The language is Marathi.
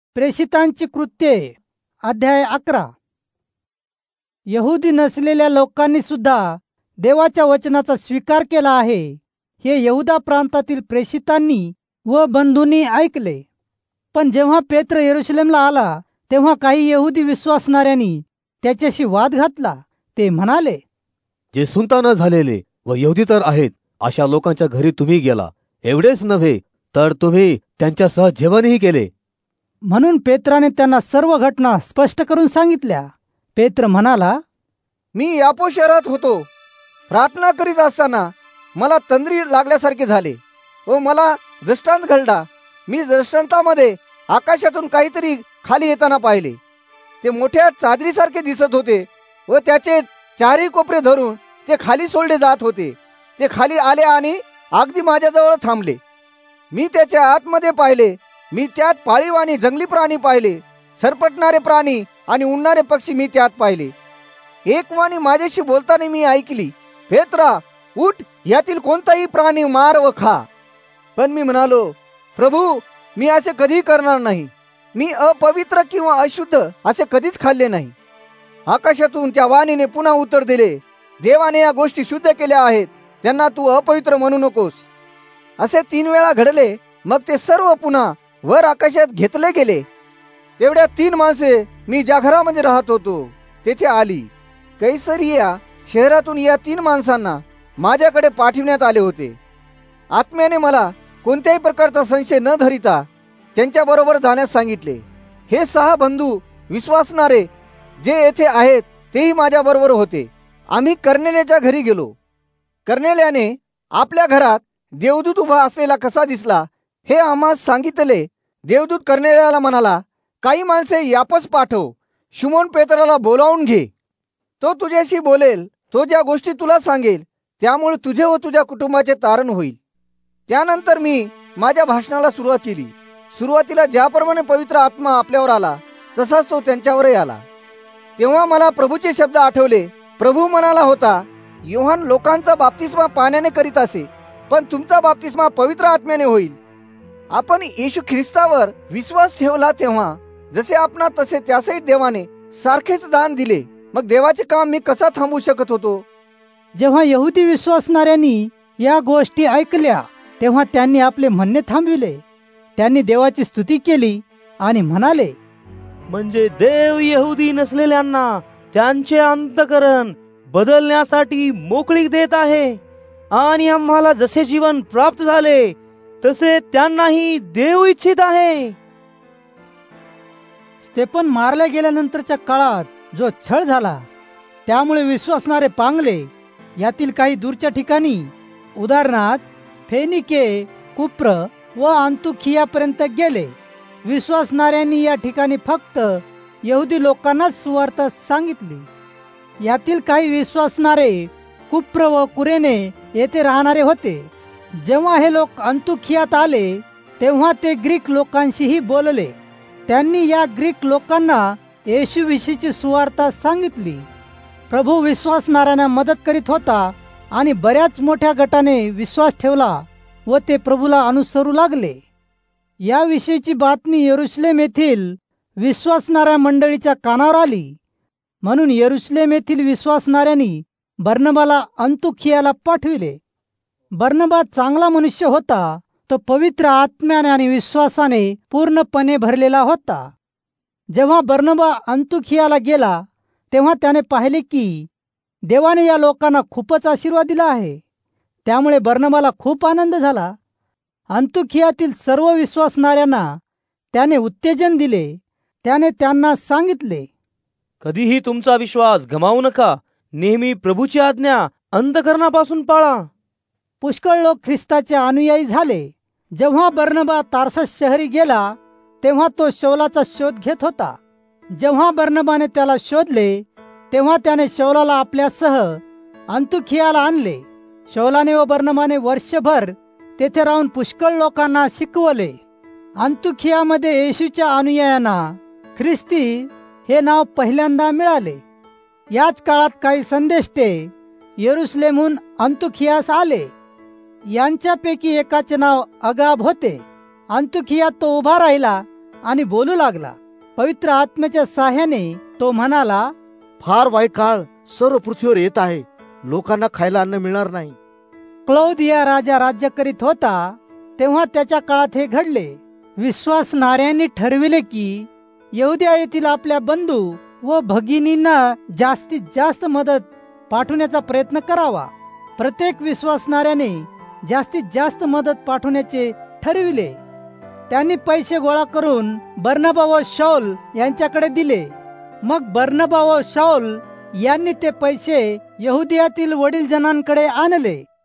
प्रेषितांची कृत्ये अध्याय 11. यहुदी नसलेल्या लोकांनी सुद्धा देवाच्या वचनाचा स्वीकार केला आहे हे यहुदा प्रांतातील प्रेषितांनी व बंधूंनी ऐकले. पण जेव्हा पेत्र यरूशलेमला आला तेव्हा काही यहुदी विश्वासणाऱ्यांनी त्याच्याशी वाद घातला. ते म्हणाले, जे सुनता न झालेले व यहुदी तर आहेत अशा लोकांच्या घरी तुम्ही गेला, एवढेच नव्हे तर तुम्ही त्यांच्यासह जेवणही केले. म्हणून पेत्राने त्यांना सर्व घटना स्पष्ट करून सांगितल्या. पेत्र म्हणाला, मी यापो शहरात होतो. प्रार्थना करीत असताना मला तंद्री लागल्यासारखे झाले व मला दृष्टांत घडला. मी दृष्टांतामध्ये आकाशातून काहीतरी खाली येताना पाहिले. ते मोठ्या चादरीसारखे दिसत होते व त्याचे चारही कोपरे धरून ते खाली सोडले जात होते. ते खाली आले आणि अगदी माझ्याजवळ थांबले. मी त्याच्या आतमध्ये पाहिले. मी त्यात पाळीव आणि जंगली प्राणी पाहिले. सरपटणारे प्राणी आणि उडणारे पक्षी मी त्यात पाहिले. एक वाणी माझ्याशी बोलताना मी ऐकली, पेत्रा, उठ, यातील कोणताही प्राणी मार व खा. पण मी म्हणालो, प्रभू, मी असे कधी करणार नाही. मी अपवित्र किंवा अशुद्ध असे कधीच खाल्ले नाही. आकाशातून त्या वाणीने पुन्हा उत्तर दिले, देवाने या गोष्टी शुद्ध केल्या आहेत, त्यांना तू अपवित्र म्हणू नकोस. असे 3 वेळा घडले. मग ते सर्व पुन्हा वर आकाशात घेतले गेले. तेवढ्या 3 माणसे मी ज्या घरामध्ये राहत होतो तेथे आली. कैसरिया शहरातून या 3 माणसांना माझ्याकडे पाठविण्यात आले होते. आत्म्याने मला कोणत्याही प्रकारचा संशय न धरिता त्यांच्या बरोबर जाण्यास सांगितले. हे 6 बंधू विश्वासणारे जे येथे आहेत तेही माझ्या बरोबर होते. आम्ही कर्नेल्याच्या घरी गेलो. कर्नेल्याने आपल्या घरात देवदूत उभा असलेला कसा दिसला हे आम्हास सांगितले. देवदूत कर्नेल्याला म्हणाला, काही माणसे यापस पाठव. शिमोन पेत्राला बोलावून घे. तो तुझ्याशी बोलेल. तो ज्या गोष्टी तुला सांगेल त्यामुळे तुझे व तुझ्या कुटुंबाचे तारण होईल. त्यानंतर मी माझ्या भाषणाला सुरुवात केली. सुरुवातीला ज्याप्रमाणे पवित्र आत्मा आपल्यावर आला तसाच तो त्यांच्यावरही आला. तेव्हा मला प्रभूचे शब्द आठवले. प्रभू म्हणाला होता, योहान लोकांचा बाप्तिस्मा पाण्याने करीत असे, पण तुमचा बाप्तिस्मा पवित्र आत्म्याने होईल. आपण येशू ख्रिस्तावर विश्वास ठेवला तेव्हा जसे आपणा तसे त्यासही देवाने सारखेच दान दिले. मग देवाचे काम मी कसा थांबवू शकत होतो? जेव्हा यहुदी विश्वासणाऱ्यांनी या गोष्टी ऐकल्या तेव्हा त्यांनी आपले म्हणणे थांबविले. त्यांनी देवाची स्तुती केली आणि म्हणाले, म्हणजे देव यहुदी नसलेल्यांना त्यांचे अंतःकरण बदलण्यासाठी मोकळीक देत आहे आणि आम्हाला जसे जीवन प्राप्त झाले तसे त्यांनाही देव इच्छित आहे. स्तेफन मारल्या गेल्यानंतरच्या काळात जो छळ झाला त्यामुळे विश्वासणारे पांगले. यातील काही दूरच्या ठिकाणी उदाहरणार्थ फेनिके, कुप्र व अंतुखियापर्यंत गेले. विश्वासणाऱ्यांनी या ठिकाणी फक्त यहुदी लोकांनाच सुवार्ता सांगितली. यातील काही विश्वासणारे कुप्र व कुरेने येथे राहणारे होते. जेव्हा हे लोक अंतुखियात आले तेव्हा ते ग्रीक लोकांशीही बोलले. त्यांनी या ग्रीक लोकांना येशूविषयीची सुवार्ता सांगितली. प्रभू विश्वासणाऱ्यांना मदत करीत होता आणि बऱ्याच मोठ्या गटाने विश्वास ठेवला व ते प्रभूला अनुसरू लागले. याविषयीची बातमी यरूशलेम येथील विश्वासणाऱ्या मंडळीच्या कानावर आली. म्हणून यरूशलेम येथील विश्वासणाऱ्यांनी बर्नबाला अंतुखियाला पाठविले. बर्नबा चांगला मनुष्य होता. तो पवित्र आत्म्याने आणि विश्वासाने पूर्णपणे भरलेला होता. जेव्हा बर्नबा अंतुखियाला गेला तेव्हा त्याने पाहिले की देवाने या लोकांना खूपच आशीर्वाद दिला आहे. त्यामुळे बर्नबाला खूप आनंद झाला. अंतुखियातील सर्व विश्वासणाऱ्यांना त्याने उत्तेजन दिले. त्याने त्यांना सांगितले, कधीही तुमचा विश्वास गमावू नका. नेहमी प्रभूची आज्ञा अंतःकरणापासून पाळा. पुष्कळ लोक ख्रिस्ताचे अनुयायी झाले. जेव्हा बर्नबा तार्सस शहरी गेला तेव्हा तो शौलाचा शोध घेत होता. जेव्हा बर्नबाने त्याला शोधले तेव्हा त्याने शौलाला आपल्यासह अंतुखियाला आणले. शौलाने व बर्नबाने वर्षभर तेथे राहून पुष्कळ लोकांना शिकवले. अंतुखियामध्ये येशूच्या अनुयायांना ख्रिस्ती हे नाव पहिल्यांदा मिळाले. याच काळात काही संदेष्टे यरूशलेमहून अंतुखियास आले. यांच्यापैकी एकाचे नाव अगाब होते. अंतुखियात तो उभा राहिला आणि बोलू लागला. पवित्र आत्म्याच्या साह्याने तो म्हणाला, फार वाईट काळ सर्व पृथ्वीवर येत आहे. लोकांना खायला अन्न मिळणार नाही. क्लौदिया राजा राज्य करीत होता तेव्हा त्याच्या काळात हे घडले. विश्वासणाऱ्यांनी ठरविले की यहुदिया येथील आपल्या बंधू व भगिनींना जास्तीत जास्त मदत पाठवण्याचा प्रयत्न करावा. प्रत्येक विश्वासणाऱ्याने जास्तीत जास्त मदत पाठवण्याचे ठरविले. त्यांनी पैसे गोळा करून बर्नबा व शाऊल यांच्याकडे दिले. मग बर्नबा व शाऊल यांनी ते पैसे यहुदियातील वडीलजनांकडे आणले.